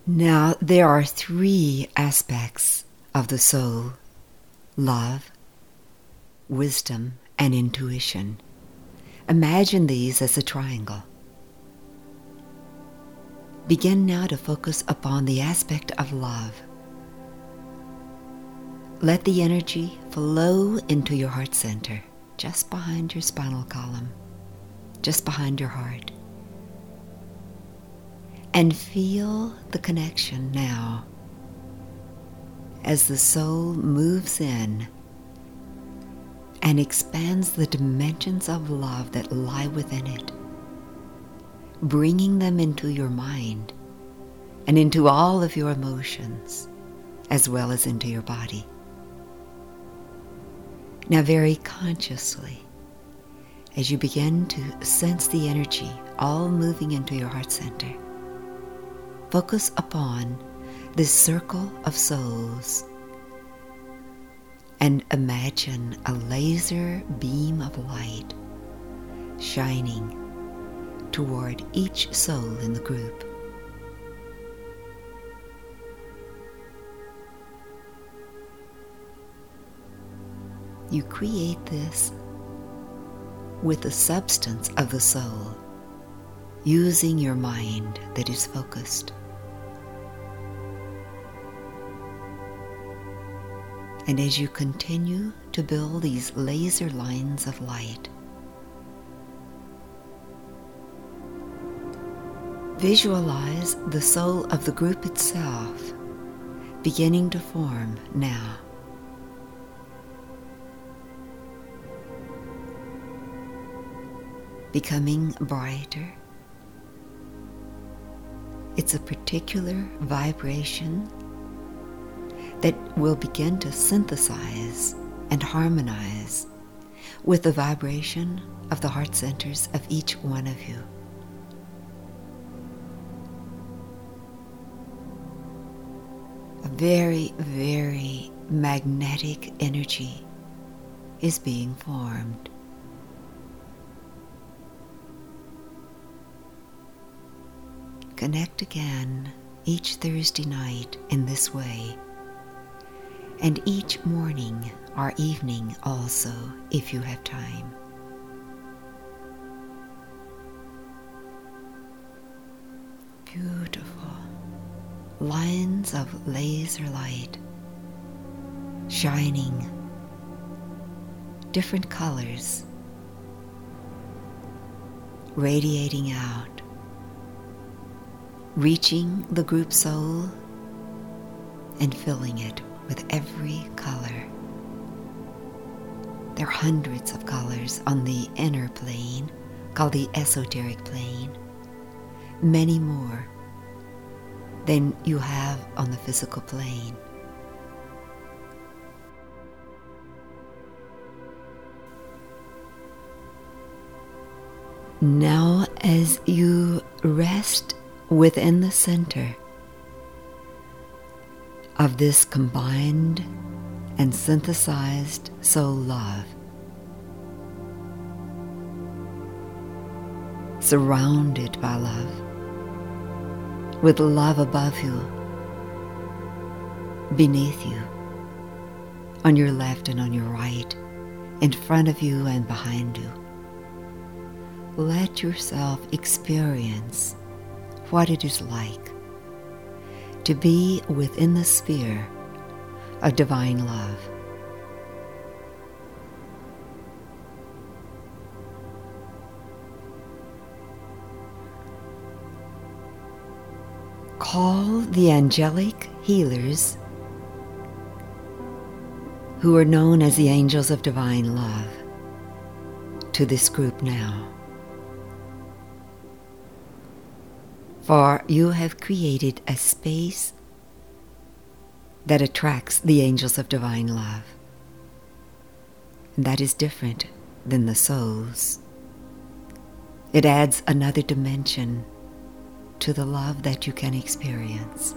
Now, there are three aspects of the soul: love, wisdom, and intuition. Imagine these as a triangle. Begin now to focus upon the aspect of love. Let the energy flow into your heart center, just behind your spinal column, just behind your heart. And feel the connection now as the soul moves in and expands the dimensions of love that lie within it, bringing them into your mind and into all of your emotions, as well as into your body. Now, very consciously, as you begin to sense the energy all moving into your heart center, focus upon this circle of souls and imagine a laser beam of light shining toward each soul in the group. You create this with the substance of the soul, using your mind that is focused. And as you continue to build these laser lines of light, visualize the soul of the group itself beginning to form now. Becoming brighter. It's a particular vibration that will begin to synthesize and harmonize with the vibration of the heart centers of each one of you. A very, very magnetic energy is being formed. Connect again each Thursday night in this way, and each morning or evening also, if you have time. Beautiful lines of laser light shining different colors, radiating out, reaching the group soul and filling it with every color. There are hundreds of colors on the inner plane, called the esoteric plane, many more than you have on the physical plane. Now, as you rest within the center of this combined and synthesized soul love, surrounded by love, with love above you, beneath you, on your left and on your right, in front of you and behind you, let yourself experience what it is like to be within the sphere of divine love. Call the angelic healers, who are known as the angels of divine love, to this group now. For you have created a space that attracts the angels of divine love. And that is different than the souls. It adds another dimension to the love that you can experience.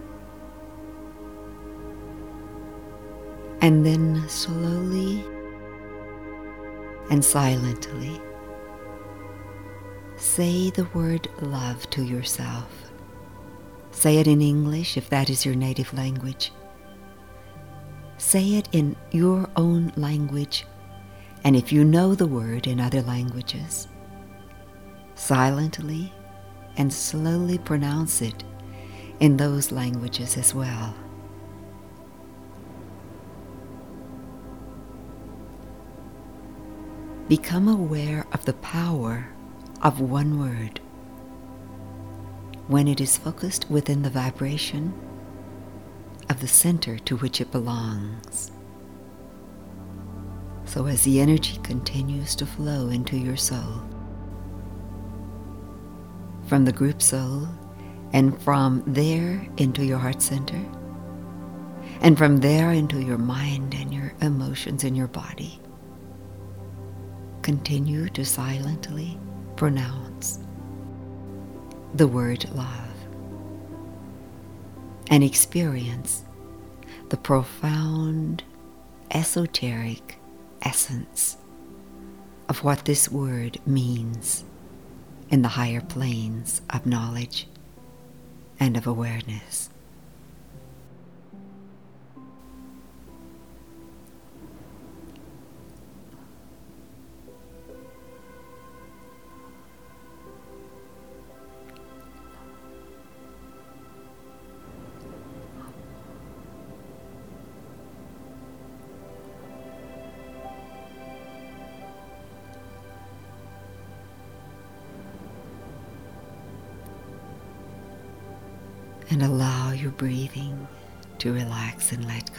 And then slowly and silently say the word love to yourself, Say it in English if that is your native language. Say it in your own language, and if you know the word in other languages, silently and slowly pronounce it in those languages as well. Become aware of the power of one word when it is focused within the vibration of the center to which it belongs. So as the energy continues to flow into your soul, from the group soul, and from there into your heart center, and from there into your mind and your emotions in your body, continue to silently pronounce the word love and experience the profound, esoteric essence of what this word means in the higher planes of knowledge and of awareness. And allow your breathing to relax and let go.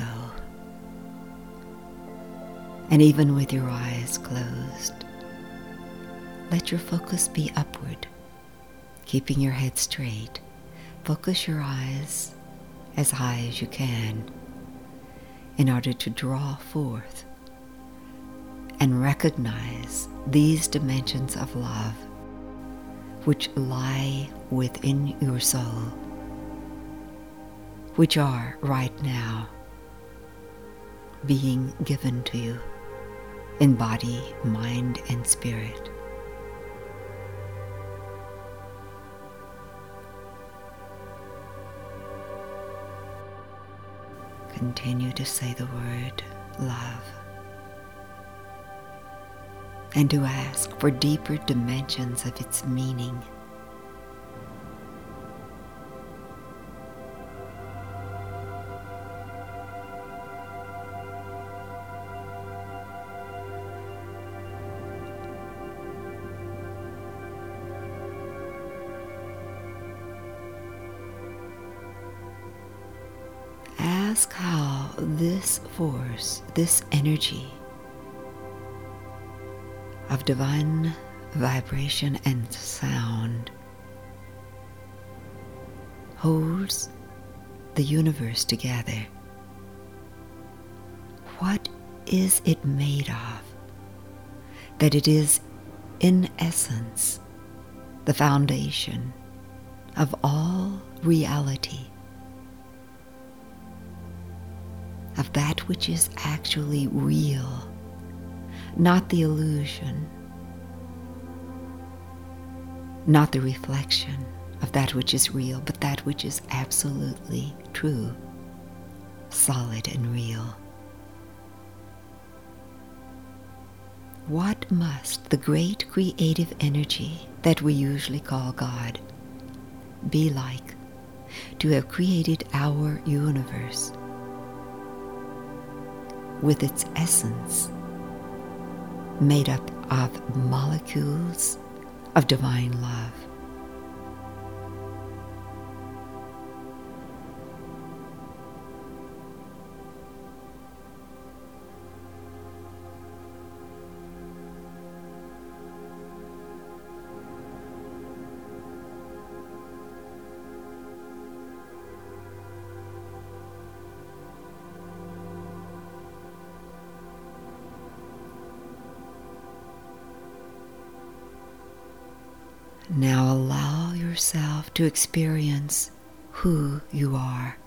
And even with your eyes closed, let your focus be upward, keeping your head straight. Focus your eyes as high as you can in order to draw forth and recognize these dimensions of love which lie within your soul, which are right now being given to you in body, mind, and spirit. Continue to say the word love and to ask for deeper dimensions of its meaning. Ask how this force, this energy of divine vibration and sound holds the universe together. What is it made of? That it is, in essence, the foundation of all reality, of that which is actually real, not the illusion, not the reflection of that which is real, but that which is absolutely true, solid and real. What must the great creative energy that we usually call God be like to have created our universe with its essence made up of molecules of divine love? Now allow yourself to experience who you are,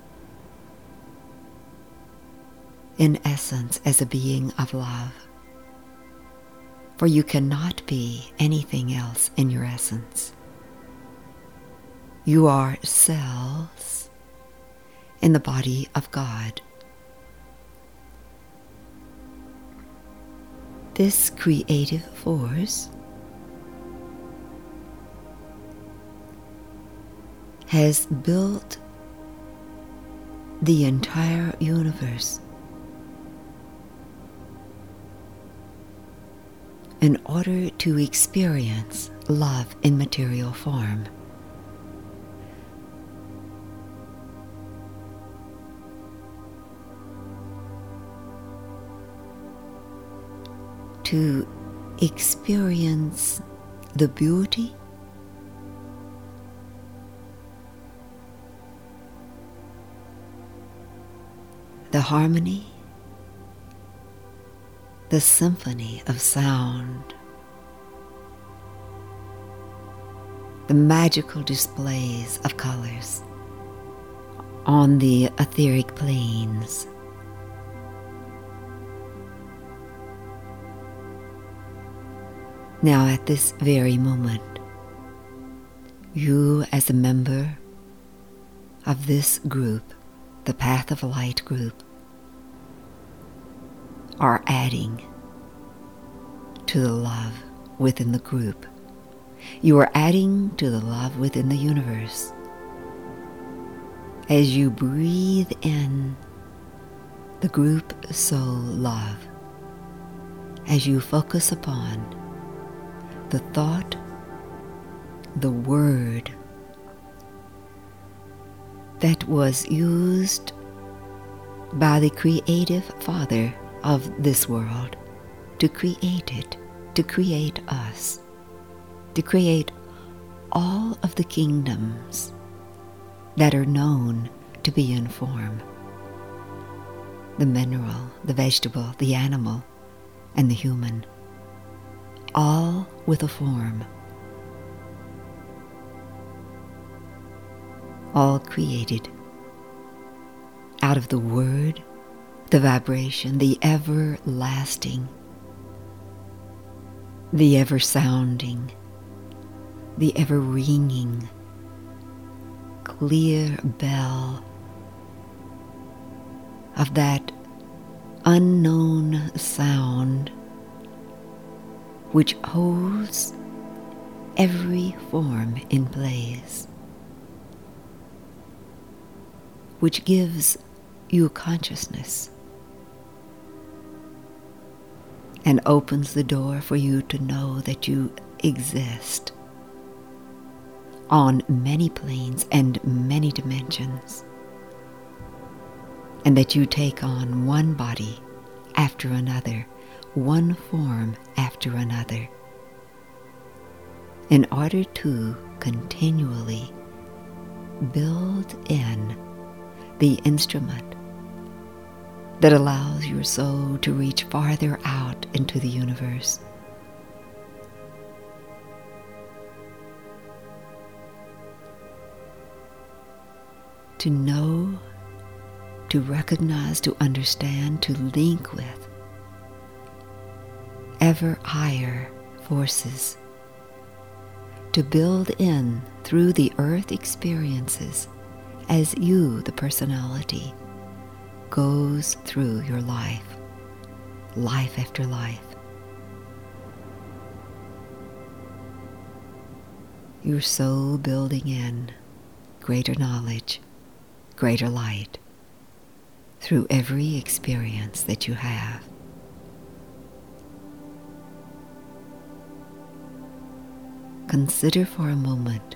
in essence as a being of love. For you cannot be anything else in your essence. You are cells in the body of God. This creative force has built the entire universe in order to experience love in material form. To experience the beauty, the harmony, the symphony of sound, the magical displays of colors on the etheric planes. Now, at this very moment, you as a member of this group, the Path of Light group, are adding to the love within the group. You are adding to the love within the universe. As you breathe in the group soul love, as you focus upon the thought, the word that was used by the creative Father of this world to create it, to create us, to create all of the kingdoms that are known to be in form: the mineral, the vegetable, the animal, and the human, all with a form, all created out of the word, the vibration, the everlasting, the ever-sounding, the ever-ringing, clear bell of that unknown sound which holds every form in place, which gives you consciousness and opens the door for you to know that you exist on many planes and many dimensions, and that you take on one body after another, one form after another, in order to continually build in the instrument that allows your soul to reach farther out into the universe. To know, to recognize, to understand, to link with ever higher forces, to build in through the earth experiences as you, the personality, goes through your life, life after life. Your soul building in greater knowledge, greater light through every experience that you have. Consider for a moment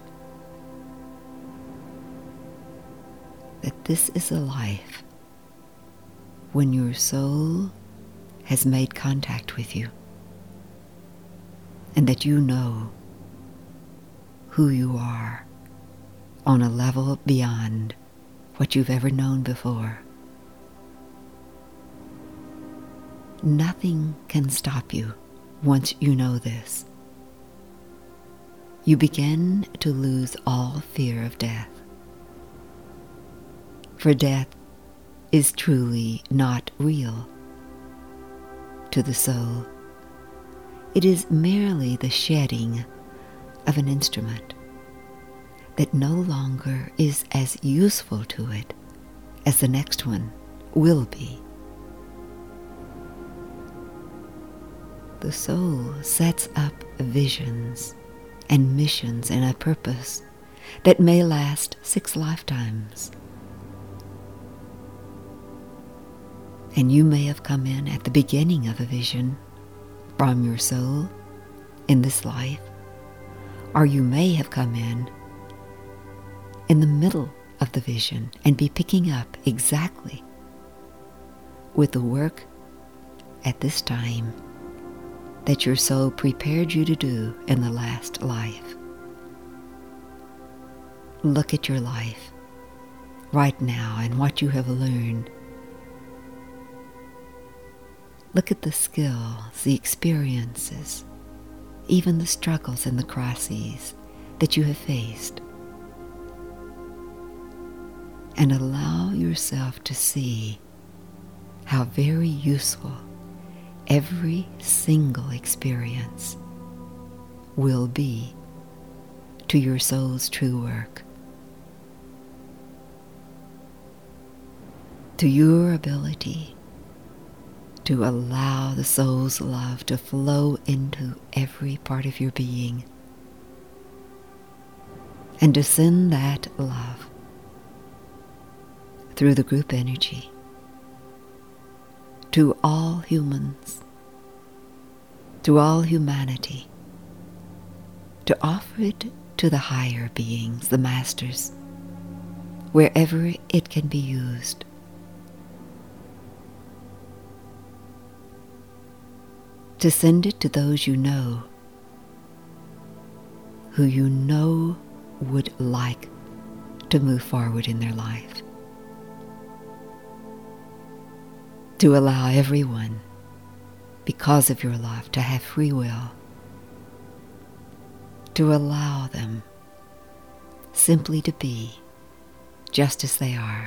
that this is a life when your soul has made contact with you, and that you know who you are on a level beyond what you've ever known before. Nothing can stop you once you know this. You begin to lose all fear of death. For death is truly not real to the soul. It is merely the shedding of an instrument that no longer is as useful to it as the next one will be. The soul sets up visions and missions and a purpose that may last 6 lifetimes. And you may have come in at the beginning of a vision from your soul in this life, or you may have come in the middle of the vision and be picking up exactly with the work at this time that your soul prepared you to do in the last life. Look at your life right now and what you have learned. Look at the skills, the experiences, even the struggles and the crises that you have faced. And allow yourself to see how very useful every single experience will be to your soul's true work, to your ability to allow the soul's love to flow into every part of your being, and to send that love through the group energy to all humans, to all humanity, to offer it to the higher beings, the masters, wherever it can be used. To send it to those you know, who you know would like to move forward in their life. To allow everyone, because of your love, to have free will. To allow them simply to be just as they are.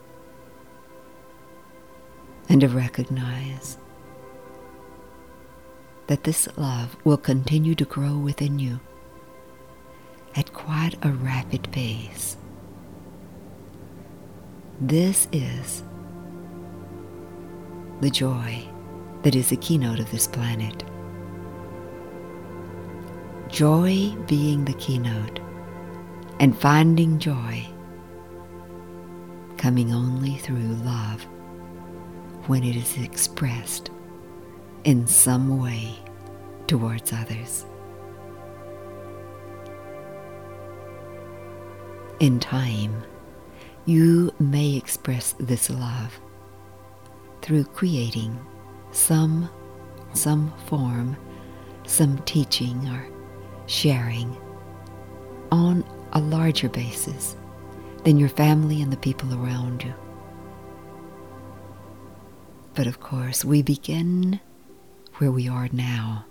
And to recognize that this love will continue to grow within you at quite a rapid pace. This is the joy that is the keynote of this planet. Joy being the keynote, and finding joy coming only through love when it is expressed in some way towards others. In time, you may express this love through creating some form, some teaching or sharing on a larger basis than your family and the people around you. But of course, we begin where we are now,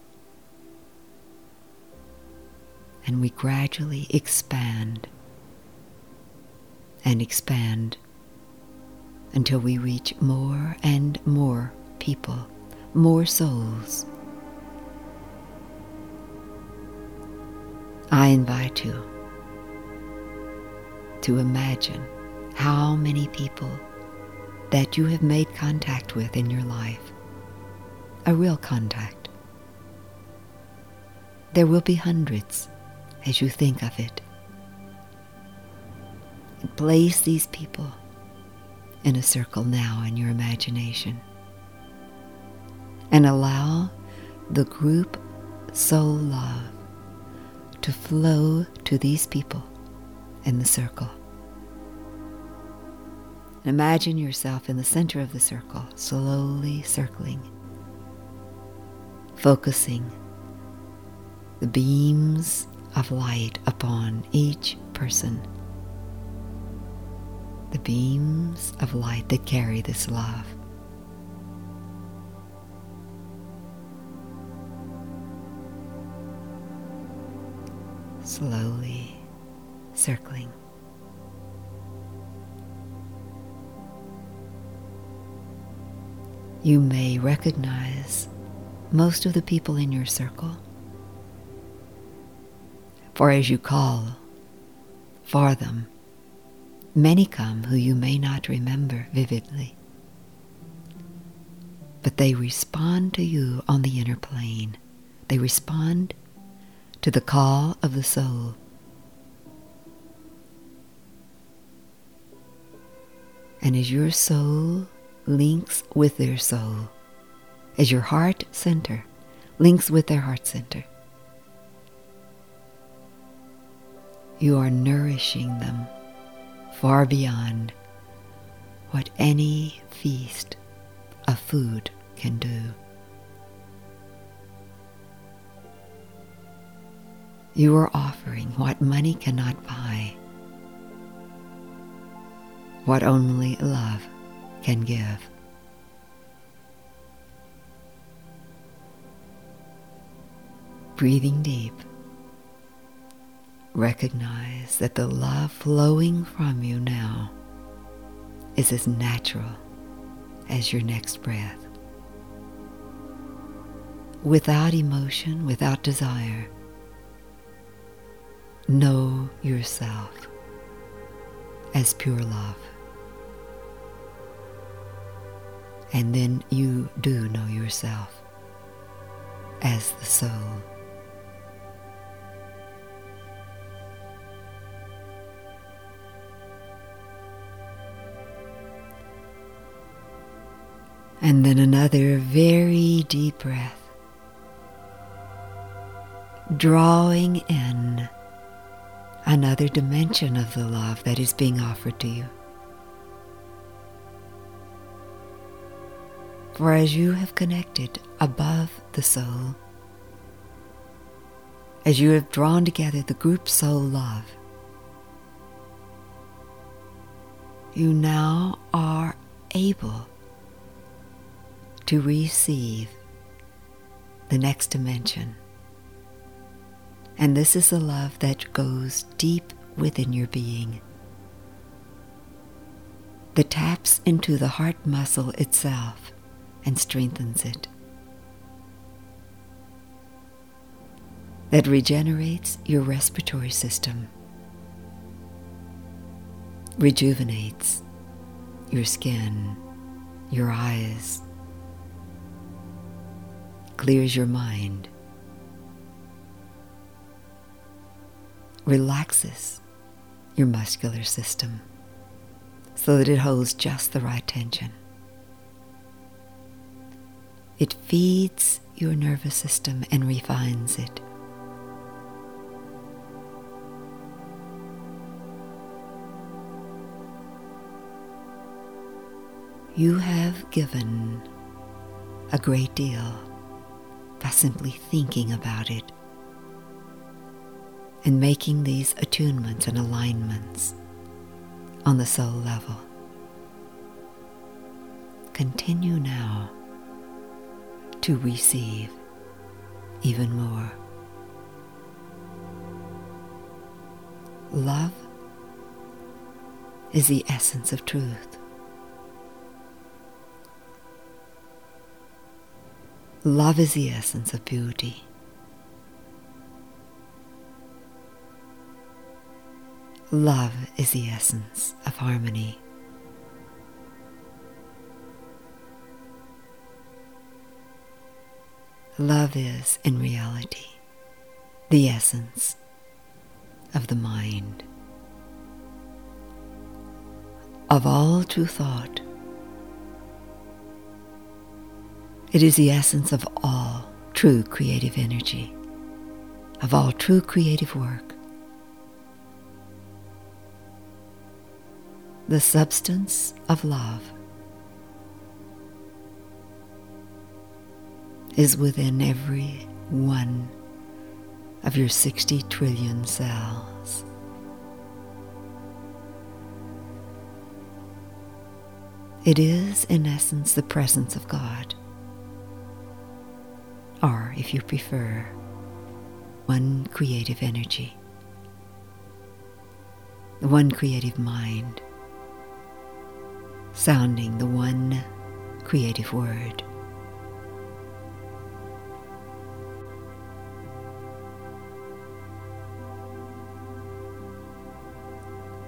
and we gradually expand and expand until we reach more and more people, more souls. I invite you to imagine how many people that you have made contact with in your life, a real contact. There will be hundreds as you think of it. And place these people in a circle now in your imagination, and allow the group soul love to flow to these people in the circle. Imagine yourself in the center of the circle, slowly circling, focusing the beams of light upon each person, the beams of light that carry this love. Slowly circling. You may recognize most of the people in your circle, for as you call for them. Many come who you may not remember vividly, but they respond to you on the inner plane. They respond to the call of the soul. And as your soul links with their soul, as your heart center links with their heart center, you are nourishing them far beyond what any feast of food can do. You are offering what money cannot buy, what only love can give. Breathing deep, recognize that the love flowing from you now is as natural as your next breath. Without emotion, without desire, know yourself as pure love. And then you do know yourself as the soul. And then another very deep breath, drawing in another dimension of the love that is being offered to you. For as you have connected above the soul, as you have drawn together the group soul love, you now are able to receive the next dimension. And this is the love that goes deep within your being, that taps into the heart muscle itself and strengthens it, that regenerates your respiratory system, rejuvenates your skin, your eyes, clears your mind, relaxes your muscular system so that it holds just the right tension. It feeds your nervous system and refines it. You have given a great deal by simply thinking about it and making these attunements and alignments on the soul level. Continue now to receive even more. Love is the essence of truth. Love is the essence of beauty. Love is the essence of harmony. Love is, in reality, the essence of the mind. Of all true thought, it is the essence of all true creative energy, of all true creative work. The substance of love is within every one of your 60 trillion cells. It is, in essence, the presence of God, or, if you prefer, one creative energy, the one creative mind, sounding the one creative word.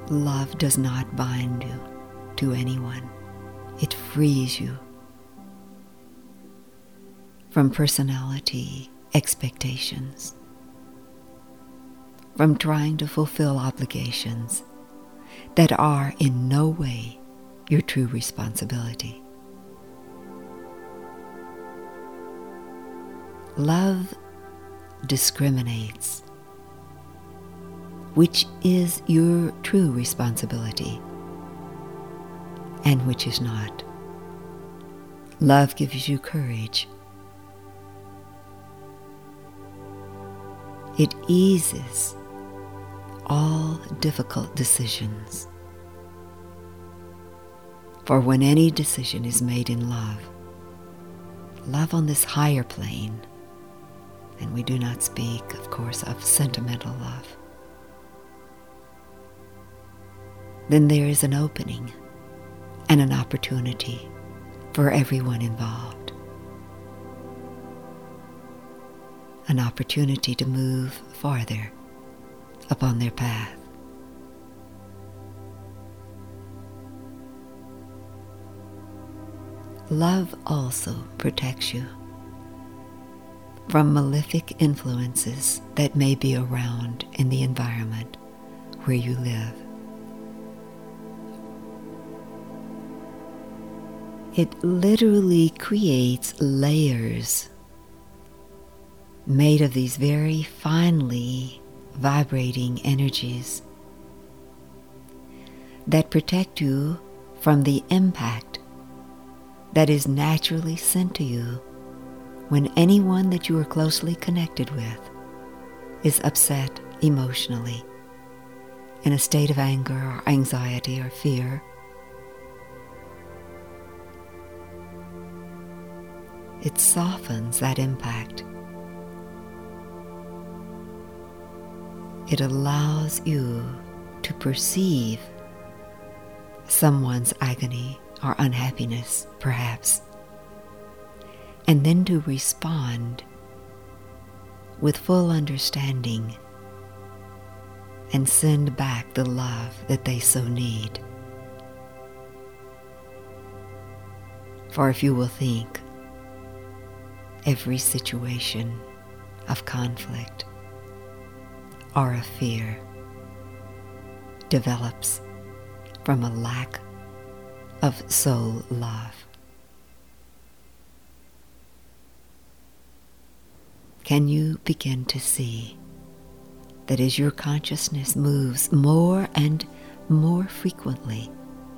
love does not bind you to anyone. It frees you from personality expectations, from trying to fulfill obligations that are in no way your true responsibility. Love discriminates which is your true responsibility and which is not. Love gives you courage. It eases all difficult decisions. For when any decision is made in love, love on this higher plane, and we do not speak, of course, of sentimental love, then there is an opening and an opportunity for everyone involved. An opportunity to move farther upon their path. Love also protects you from malefic influences that may be around in the environment where you live. It literally creates layers made of these very finely vibrating energies that protect you from the impact that is naturally sent to you when anyone that you are closely connected with is upset emotionally, in a state of anger or anxiety or fear. It softens that impact. It allows you to perceive someone's agony or unhappiness, perhaps, and then to respond with full understanding and send back the love that they so need. For if you will think, every situation of conflict or of fear develops from a lack of soul love. Can you begin to see that as your consciousness moves more and more frequently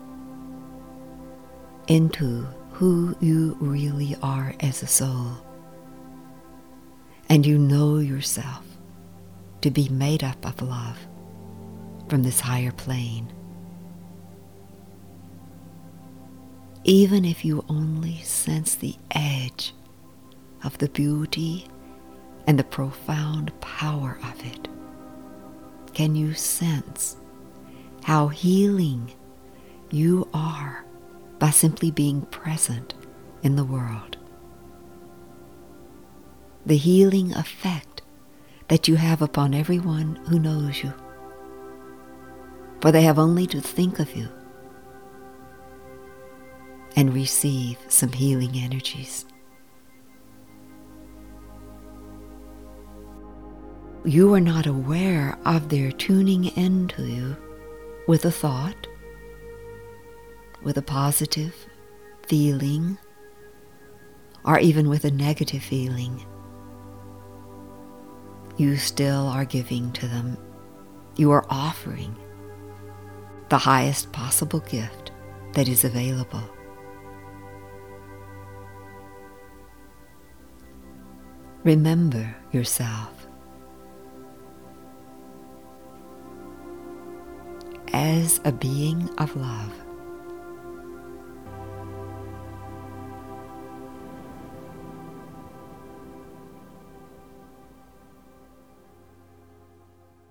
into who you really are as a soul, and you know yourself to be made up of love from this higher plane, even if you only sense the edge of the beauty and the profound power of it, can you sense how healing you are by simply being present in the world? The healing effect that you have upon everyone who knows you, for they have only to think of you and receive some healing energies. You are not aware of their tuning into you with a thought, with a positive feeling, or even with a negative feeling. You still are giving to them. You are offering the highest possible gift that is available. Remember yourself as a being of love,